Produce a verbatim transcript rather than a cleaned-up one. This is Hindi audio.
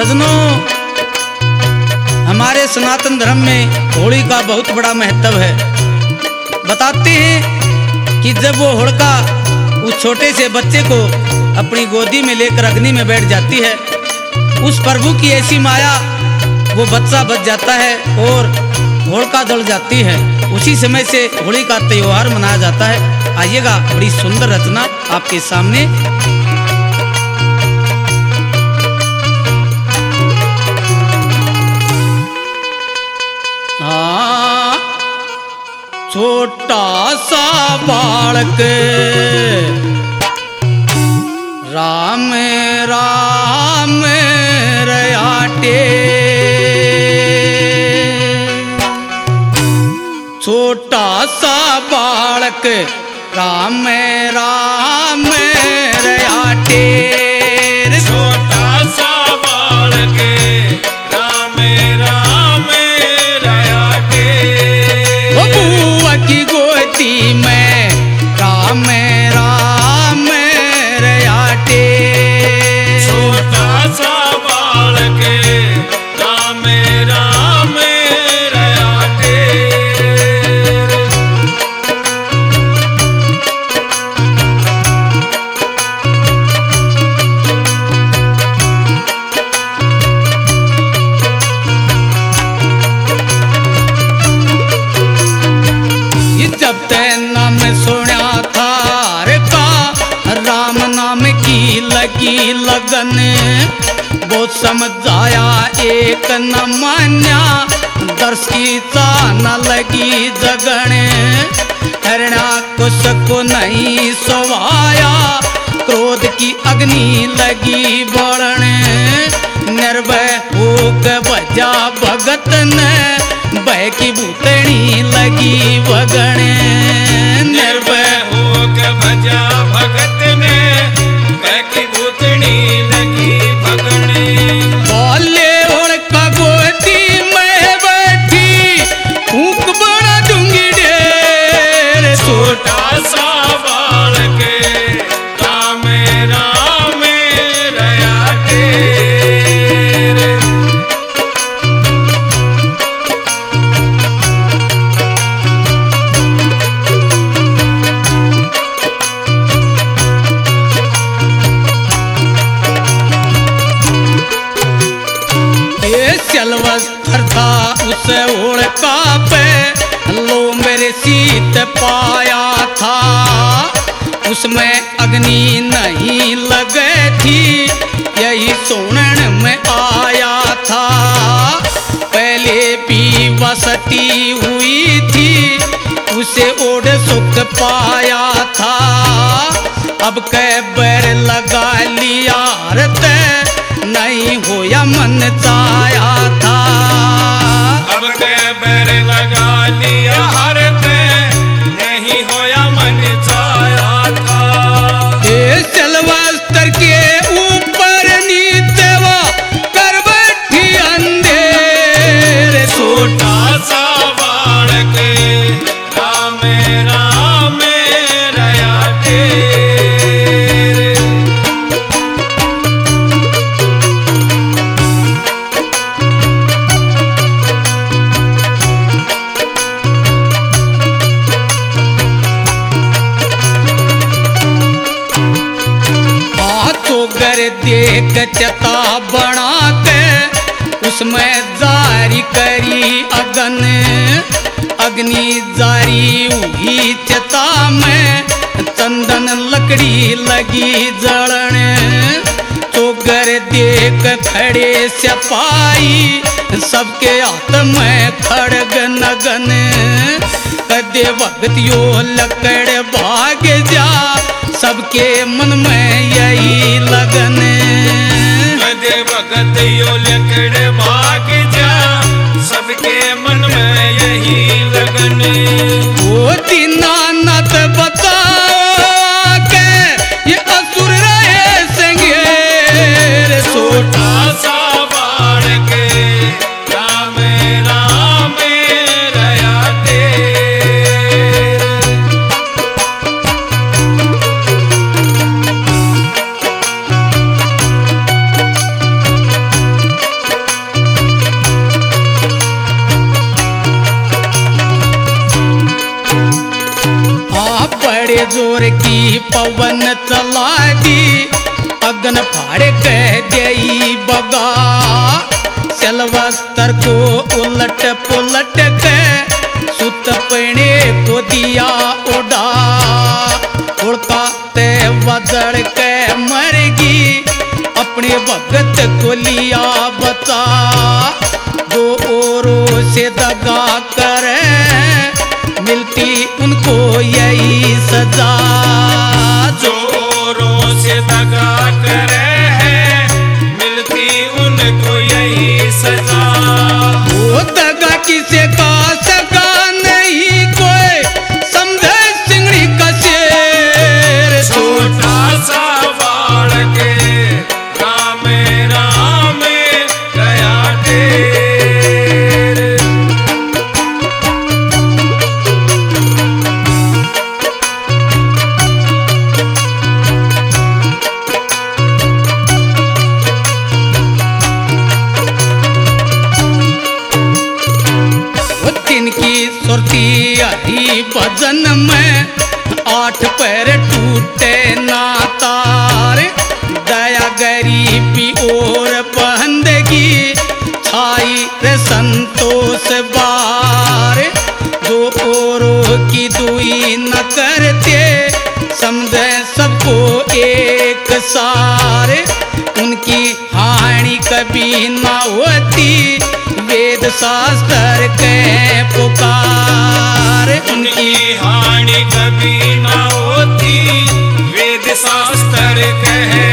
सजनों, हमारे सनातन धर्म में होली का बहुत बड़ा महत्व है। बताते हैं कि जब वो होलिका उस छोटे से बच्चे को अपनी गोदी में लेकर अग्नि में बैठ जाती है, उस प्रभु की ऐसी माया, वो बच्चा बच जाता है और होलिका जल जाती है। उसी समय से होली का त्योहार मनाया जाता है। आइएगा, बड़ी सुंदर रचना आपके सामने। हाँ, छोटा सा बालक राम राम रयाटे, छोटा सा बालक राम राम रयाटे, छोटा सा बालक राम राम रयाटे, बुआ की गोदी में राम राम रयाटे, छोटा सा बालक राम राम रयाटे। जब ते नाम सुना था रे का राम नाम की लगी लगन, वो समझ आया एक न मान्या, दर्श की न लगी जगन, हरणा कुछ को नहीं सोवाया, क्रोध की अग्नि लगी बढ़ने, निर्भय होकर बजा भगत ने, बह की भूतनी लगी बगने, निर्भय होकर भजा भगत ने, बह की भूतनी लगी भगने, बोले होलिका गोदी में बैठी, फूंक बड़ा दूंगी ढेर, छोटा सा बालक राम राम रयाटे। चलवस्त्र था उस होलिका पे, लो मेरे सीत पाया था, उसमें अग्नि नहीं लगे थी, यही सोनन में आया था, पहले भी वसती हुई थी, उसे ओढ़ सुख पाया था, अब कै बैर लगा लिया रते, नहीं होया मन चाया था, अब के बैर लगा लिया हर पे, नहीं होया मन चाया था। ये चलवस्त्र के ऊपर नीचे वो कर बैठी अंधेर, छोटा सा बालक राम राम रयाटे। कर देख चता बना के, उसमें जारी करी अगन, अग्नि जारी हुई चता में, चंदन लकड़ी लगी जलन, चोगर देख खड़े सिपाही, सबके हाथ में खड़ग नगन, कदे वक्त यो लकड़ भाग जा, सबके मन में यही लगन, कदे वक्त यो लकड़ भाग जा, सबके मन में यही लगन, वो दीनानाथ बताओ के ये असुर रहे संगेर, छोटा सा बालक राम राम रयाटे। बड़े जोर की पवन चला दी अगन फाड़ कह गई बगा सलवस्तर को उलट पुलट के सुत पने को दिया उड़ा उड़का ते वजड़ के मरगी अपने भगत को लिया बचा दो औरों से दगा करे मिलती उनको यही सजा जोरों से दगा करे है मिलती उनको यही सजा। वो दगा किसे का सका नहीं कोई समझे सिंगड़ी का शेर छोटा सा बालक राम राम गया टेर। तिनकी सुरती हरी भजन में आठ पैर टूटे ना तार दया गरीबी और बंदगी छाई रे संतोष बार जो औरों की दुई न करते समझे सबको एक सार उनकी हानि कभी ना होती वेद शास्त्र के पुकार उनकी हानि कभी ना होती वेद शास्त्र कहे